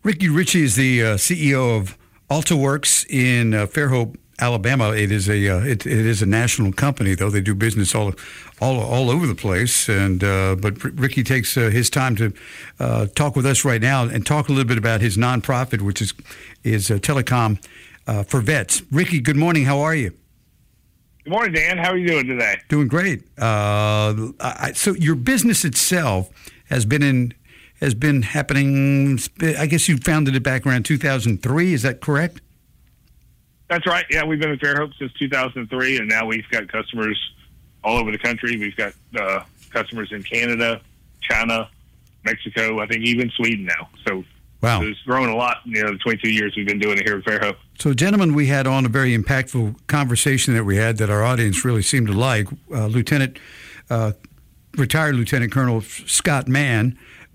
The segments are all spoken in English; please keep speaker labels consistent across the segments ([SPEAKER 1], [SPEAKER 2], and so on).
[SPEAKER 1] Ricky Ritchie is the CEO of AltaWorks in Fairhope, Alabama. It is a national company, though. They do business all over the place. And but Ricky takes his time to talk with us right now and talk a little bit about his nonprofit, which is Telecom for Vets. Ricky, good morning. How are you?
[SPEAKER 2] Good morning, Dan. How are you doing today?
[SPEAKER 1] Doing great. So your business itself has been happening. I guess you founded it back around 2003. Is that correct?
[SPEAKER 2] That's right. Yeah, we've been in Fairhope since 2003, and now we've got customers all over the country. We've got customers in Canada, China, Mexico, I think even Sweden now. So
[SPEAKER 1] wow,
[SPEAKER 2] it's grown a lot. The 22 years we've been doing it here at Fairhope.
[SPEAKER 1] So, gentlemen, we had on a very impactful conversation that we had that our audience really seemed to like. Retired Lieutenant Colonel Scott Mann.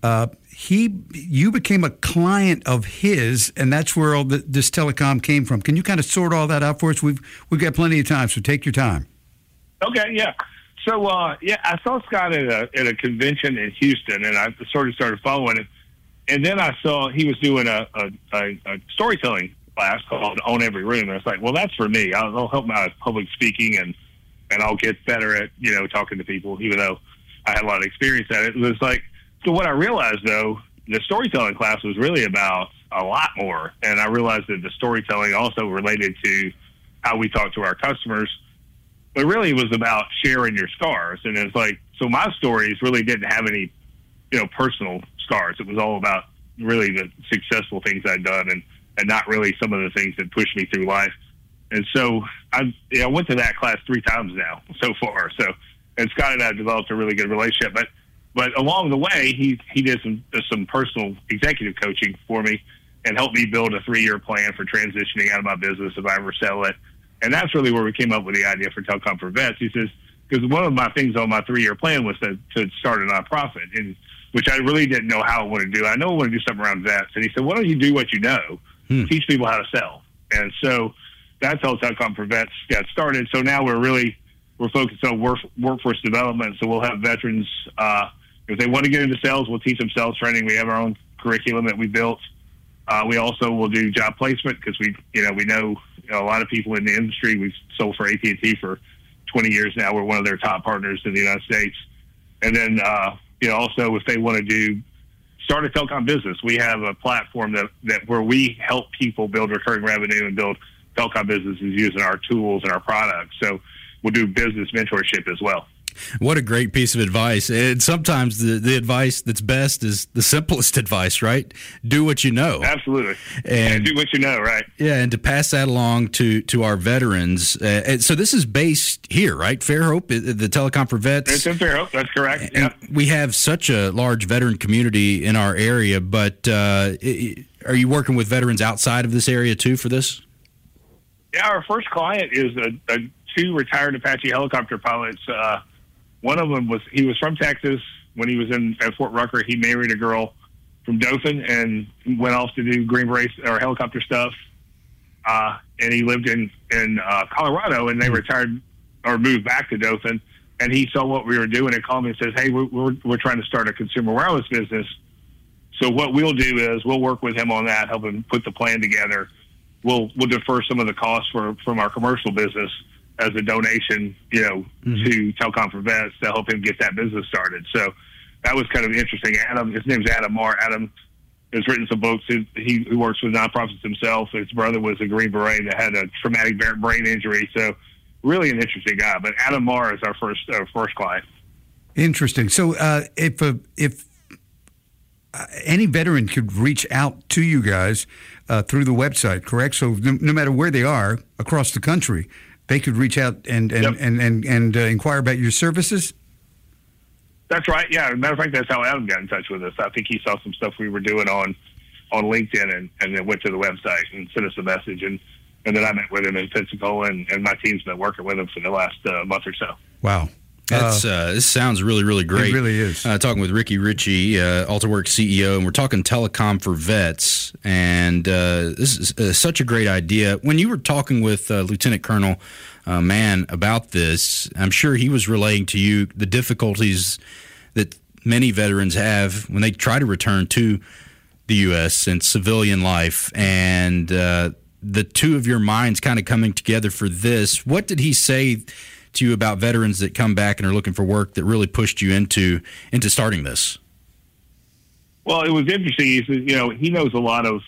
[SPEAKER 1] You became a client of his, and that's where all this telecom came from. Can you kind of sort all that out for us? We've got plenty of time, so take your time.
[SPEAKER 2] Okay, yeah. So, I saw Scott at a convention in Houston, and I sort of started following it. And then I saw he was doing a storytelling class called Own Every Room. And I was like, well, that's for me. I'll help my public speaking, and I'll get better at, talking to people, even though I had a lot of experience at it. It was like, so what I realized, though, the storytelling class was really about a lot more. And I realized that the storytelling also related to how we talk to our customers. But really it was about sharing your scars. And it's like, so my stories really didn't have any, personal scars. It was all about really the successful things I'd done and not really some of the things that pushed me through life. And so I went to that class 3 times now so far. So, and Scott and I developed a really good relationship. But along the way, he did some personal executive coaching for me and helped me build a 3-year plan for transitioning out of my business if I ever sell it. And that's really where we came up with the idea for Telecom for Vets. He says, because one of my things on my 3-year plan was to start a nonprofit, and which I really didn't know how I wanted to do. I know I want to do something around vets. And he said, why don't you do what you know? Teach people how to sell. And so that's how Telecom for Vets got started. So now we're focused on workforce development. So we'll have veterans, if they want to get into sales, we'll teach them sales training. We have our own curriculum that we built. We also will do job placement because we know a lot of people in the industry. We've sold for AT&T for 20 years now. We're one of their top partners in the United States. And then, also if they want to start a telecom business, we have a platform that where we help people build recurring revenue and build telecom businesses using our tools and our products. So we'll do business mentorship as well.
[SPEAKER 3] What a great piece of advice. And sometimes the advice that's best is the simplest advice, right? Do what you know.
[SPEAKER 2] Absolutely. And do what you know, right?
[SPEAKER 3] Yeah, and to pass that along to our veterans. And so this is based here, right? Fairhope, the Telecom for Vets.
[SPEAKER 2] It's in Fairhope, that's correct.
[SPEAKER 3] And we have such a large veteran community in our area, but are you working with veterans outside of this area too for this?
[SPEAKER 2] Yeah, our first client is 2 retired Apache helicopter pilots. One of them was from Texas. When he was at Fort Rucker, he married a girl from Dothan and went off to do Green Beret or helicopter stuff. And he lived in Colorado, and they retired or moved back to Dothan. And he saw what we were doing and called me and says, "Hey, we're trying to start a consumer wireless business. So what we'll do is we'll work with him on that, help him put the plan together. We'll defer some of the costs from our commercial business as a donation, to Telecom for Vets to help him get that business started." So that was kind of interesting. His name's Adam Marr. Adam has written some books. He works with nonprofits himself. His brother was a Green Beret that had a traumatic brain injury. So really an interesting guy. But Adam Marr is our first client.
[SPEAKER 1] Interesting. So if any veteran could reach out to you guys through the website, correct? So no matter where they are across the country, they could reach out and inquire about your services?
[SPEAKER 2] That's right. Yeah. As a matter of fact, that's how Adam got in touch with us. I think he saw some stuff we were doing on LinkedIn and then went to the website and sent us a message. And then I met with him in Pensacola, and my team's been working with him for the last month or so.
[SPEAKER 1] Wow.
[SPEAKER 3] This sounds really, really great.
[SPEAKER 1] It really is.
[SPEAKER 3] Talking with Ricky Ritchie, AltaWorks CEO, and we're talking Telecom for Vets. And this is such a great idea. When you were talking with Lieutenant Colonel Mann about this, I'm sure he was relaying to you the difficulties that many veterans have when they try to return to the U.S. and civilian life, and the two of your minds kind of coming together for this. What did he say to you about veterans that come back and are looking for work that really pushed you into starting this?
[SPEAKER 2] Well, it was interesting. He said, he knows a lot of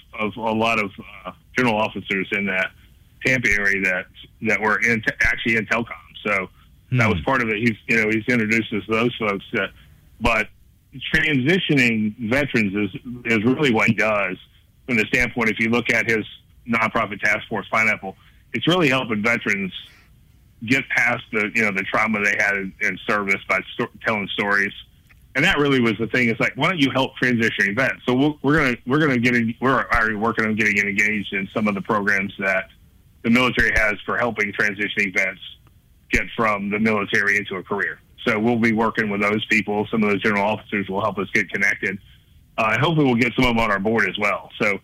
[SPEAKER 2] general officers in that Tampa area that were actually in telecom. So that was part of it. He's introduced us to those folks. But transitioning veterans is really what he does from the standpoint. If you look at his nonprofit task force, Pineapple, it's really helping veterans get past the trauma they had in service by telling stories. And that really was the thing. It's like, why don't you help transitioning vets? So we're already working on getting engaged in some of the programs that the military has for helping transitioning vets get from the military into a career. So we'll be working with those people. Some of those general officers will help us get connected. And hopefully we'll get some of them on our board as well. So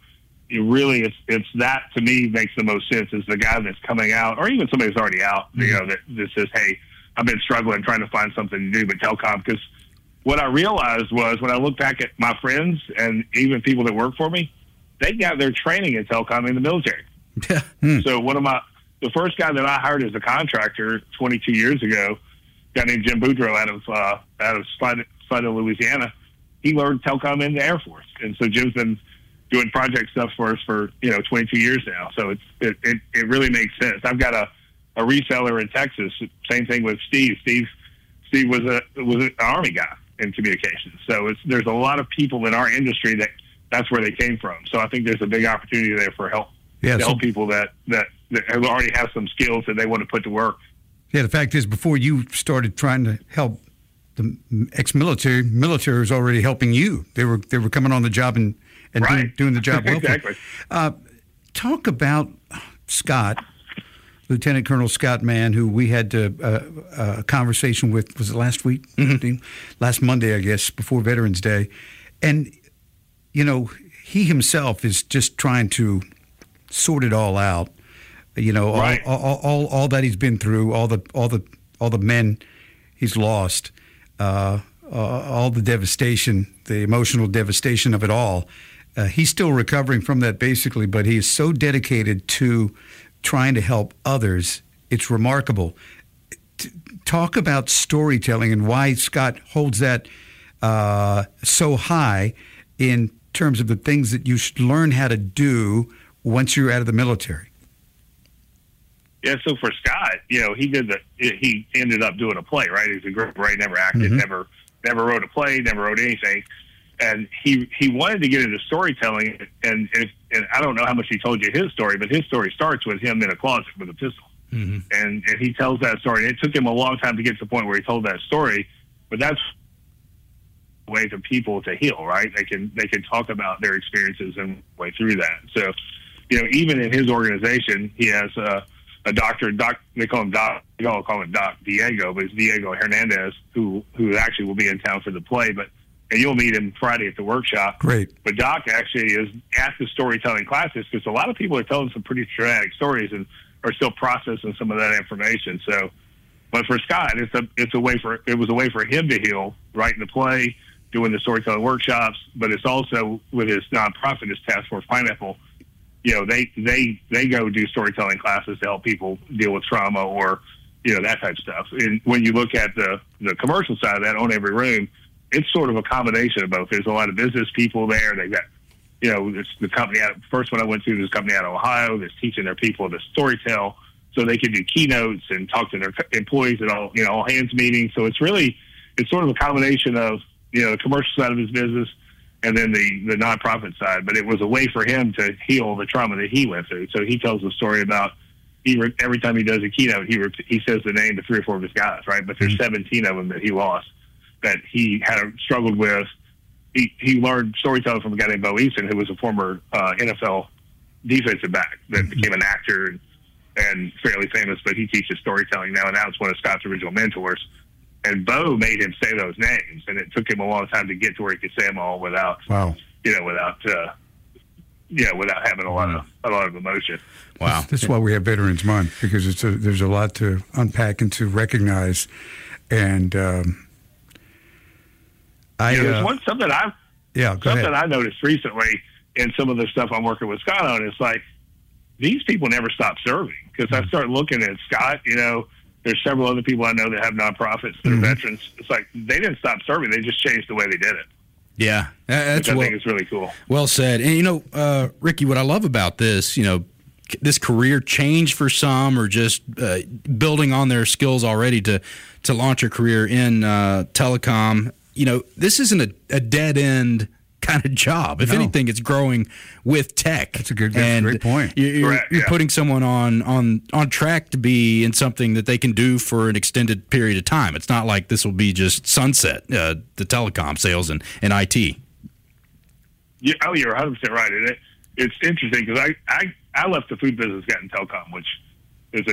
[SPEAKER 2] it's that, to me, makes the most sense, is the guy that's coming out, or even somebody that's already out, that says, hey, I've been struggling trying to find something to do but telecom. Because what I realized was, when I look back at my friends and even people that work for me, they got their training in telecom in the military.
[SPEAKER 3] Yeah.
[SPEAKER 2] So the first guy that I hired as a contractor 22 years ago, a guy named Jim Boudreaux out of Slidell, Louisiana, he learned telecom in the Air Force. And so Jim's been doing project stuff for us for 22 years now. So it really makes sense. I've got a reseller in Texas. Same thing with Steve. Steve was an Army guy in communications. So there's a lot of people in our industry that's where they came from. So I think there's a big opportunity there for help.
[SPEAKER 1] Yeah,
[SPEAKER 2] to help people that already have some skills that they want to put to work.
[SPEAKER 1] Yeah, the fact is, before you started trying to help the military was already helping you. They were coming on the job and
[SPEAKER 2] right.
[SPEAKER 1] doing the job well.
[SPEAKER 2] Exactly.
[SPEAKER 1] Talk about Scott, Lieutenant Colonel Scott Mann, who we had a conversation with, was it last week? Mm-hmm. Last Monday, I guess, before Veterans Day. And, he himself is just trying to sort it all out.
[SPEAKER 2] Right.
[SPEAKER 1] All that he's been through, all the men he's lost, all the devastation, the emotional devastation of it all. He's still recovering from that, basically, but he is so dedicated to trying to help others. It's remarkable. Talk about storytelling and why Scott holds that so high in terms of the things that you should learn how to do once you're out of the military.
[SPEAKER 2] Yeah, so for Scott, he ended up doing a play, right? He's a great writer, never acted, never wrote a play, never wrote anything. And he wanted to get into storytelling, and I don't know how much he told you his story, but his story starts with him in a closet with a pistol. Mm-hmm. And he tells that story. And it took him a long time to get to the point where he told that story, but that's a way for people to heal, right? They can talk about their experiences and way through that. So, even in his organization, he has a doctor, they call him Doc, they all call him Doc Diego, but it's Diego Hernandez, who actually will be in town for the play, and you'll meet him Friday at the workshop.
[SPEAKER 1] Great.
[SPEAKER 2] But Doc actually is at the storytelling classes, because a lot of people are telling some pretty traumatic stories and are still processing some of that information. So, but for Scott, it was a way for him to heal, writing the play, doing the storytelling workshops, but it's also with his nonprofit, his Task Force Pineapple. They go do storytelling classes to help people deal with trauma or, that type of stuff. And when you look at the commercial side of that, On Every Room, it's sort of a combination of both. There's a lot of business people there. They got, it's the company first one I went to, this company out of Ohio that's teaching their people to storytell so they can do keynotes and talk to their employees at all hands meetings. So it's sort of a combination of, the commercial side of his business and then the nonprofit side. But it was a way for him to heal the trauma that he went through. So he tells a story about every time he does a keynote, he says the name of 3 or 4 of his guys, right? But there's 17 of them that he lost, that he had struggled with. He learned storytelling from a guy named Bo Eason, who was a former NFL defensive back that became an actor and fairly famous, but he teaches storytelling now, and now it's one of Scott's original mentors. And Bo made him say those names, and it took him a long time to get to where he could say them all without having a lot of emotion.
[SPEAKER 1] Wow, that's why we have Veterans Month, because there's a lot to unpack and to recognize. And
[SPEAKER 2] there's something
[SPEAKER 1] Yeah, go
[SPEAKER 2] something
[SPEAKER 1] ahead.
[SPEAKER 2] I noticed recently in some of the stuff I'm working with Scott on is like these people never stop serving because I start looking at Scott. There's several other people I know that have nonprofits that are veterans. It's like they didn't stop serving; they just changed the way they did it.
[SPEAKER 3] Yeah, that's
[SPEAKER 2] which I think is really cool.
[SPEAKER 3] Well said. And Ricky, what I love about this, this career change for some, or just building on their skills already to launch a career in telecom. This isn't a dead end kind of job. If anything, it's growing with tech.
[SPEAKER 1] That's a great point.
[SPEAKER 3] You're putting someone on track to be in something that they can do for an extended period of time. It's not like this will be just sunset, the telecom sales and IT.
[SPEAKER 2] Yeah, you're 100% right. And it's interesting because I left the food business, got in telecom, which is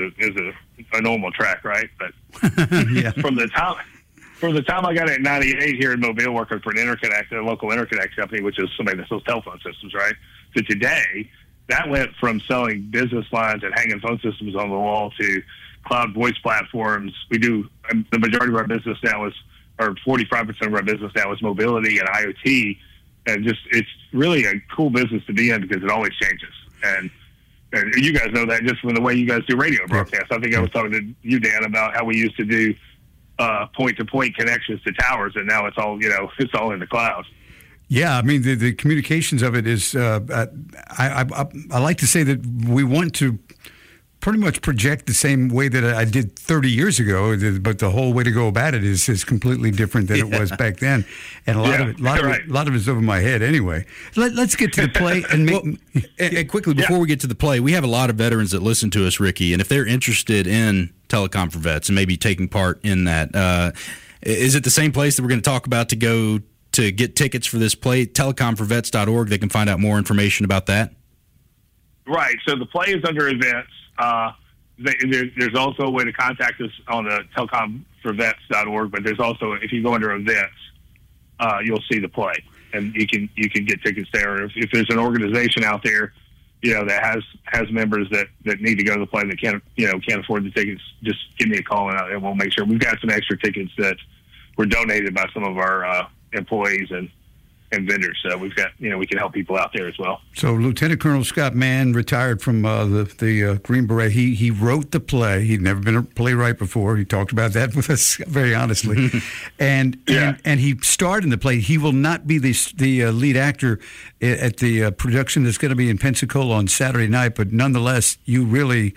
[SPEAKER 2] a normal track, right? But from the time I got it in '98 here in Mobile, working for a local interconnect company, which is somebody that sells telephone systems, right? To today, that went from selling business lines and hanging phone systems on the wall to cloud voice platforms. We do the majority of our business now or 45% of our business now is mobility and IoT, and it's really a cool business to be in because it always changes. And you guys know that just from the way you guys do radio broadcasts. I think I was talking to you, Dan, about how we used to do point-to-point connections to towers, and now it's all it's all in the cloud.
[SPEAKER 1] Yeah, I mean the communications of it is. I like to say that we want to pretty much project the same way that I did 30 years ago, but the whole way to go about it is completely different than it was back then, and a lot of it's over my head anyway. Let's get to the play
[SPEAKER 3] and quickly before we get to the play, we have a lot of veterans that listen to us, Ricky, and if they're interested in Telecom for Vets and maybe taking part in that, is it the same place that we're going to talk about to go to get tickets for this play? Telecomforvets.org. They can find out more information about that. Right.
[SPEAKER 2] So the play is under events. There's also a way to contact us on the telecomforvets.org, but there's also, if you go under events, you'll see the play, and you can get tickets there. If there's an organization out there, that has members that need to go to the play that can't afford the tickets, just give me a call and we'll make sure. We've got some extra tickets that were donated by some of our employees and vendors. So we've got, we can help people out there as well.
[SPEAKER 1] So Lieutenant Colonel Scott Mann retired from the Green Beret. He wrote the play. He'd never been a playwright before. He talked about that with us very honestly. and he starred in the play. He will not be the lead actor at the production that's going to be in Pensacola on Saturday night, but nonetheless, you really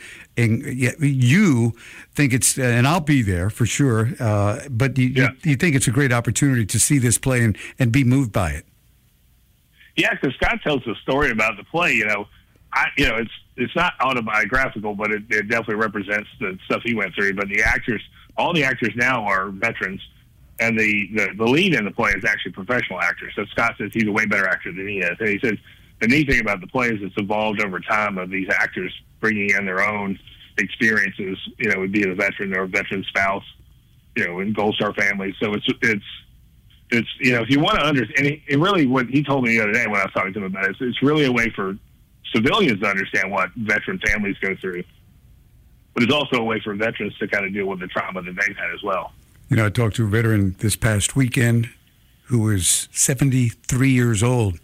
[SPEAKER 1] you think it's, and I'll be there for sure, but you think it's a great opportunity to see this play and be moved by it.
[SPEAKER 2] Yeah, because Scott tells the story about the play. It's not autobiographical, but it definitely represents the stuff he went through. But all the actors now are veterans, and the lead in the play is actually professional actors. So Scott says he's a way better actor than he is, and he says the neat thing about the play is it's evolved over time of these actors bringing in their own experiences, with being a veteran or a veteran spouse, in Gold Star families. So it's if you want to understand, and really what he told me the other day when I was talking to him about it, it's really a way for civilians to understand what veteran families go through, but it's also a way for veterans to kind of deal with the trauma that they've had as well.
[SPEAKER 1] I talked to a veteran this past weekend who was 73 years old,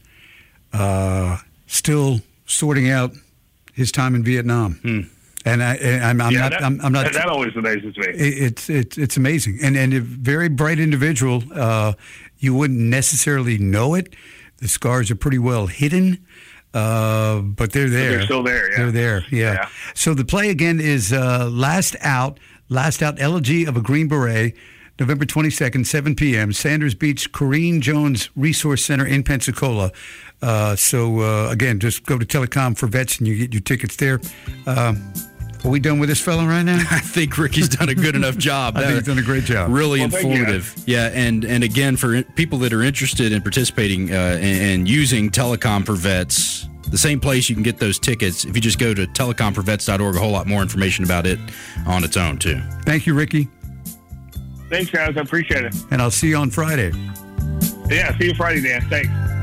[SPEAKER 1] still sorting out his time in Vietnam. And I'm not.
[SPEAKER 2] That always amazes me.
[SPEAKER 1] It's amazing, and a very bright individual. You wouldn't necessarily know it. The scars are pretty well hidden, but they're there.
[SPEAKER 2] They're still there. Yeah.
[SPEAKER 1] They're there. Yeah. So the play again is Last Out, Elegy of a Green Beret, November 22nd, 7 p.m. Sanders Beach Corrine Jones Resource Center in Pensacola. So again, just go to Telecom for Vets and you get your tickets there. Are we done with this fella right now?
[SPEAKER 3] I think Ricky's done a good enough job.
[SPEAKER 1] I think he's done a great job.
[SPEAKER 3] Really informative. Yeah, and again, for people that are interested in participating and using Telecom for Vets, the same place you can get those tickets. If you just go to telecomforvets.org, a whole lot more information about it on its own, too.
[SPEAKER 1] Thank you, Ricky.
[SPEAKER 2] Thanks, guys. I appreciate it.
[SPEAKER 1] And I'll see you on Friday.
[SPEAKER 2] Yeah, see you Friday, Dan. Thanks.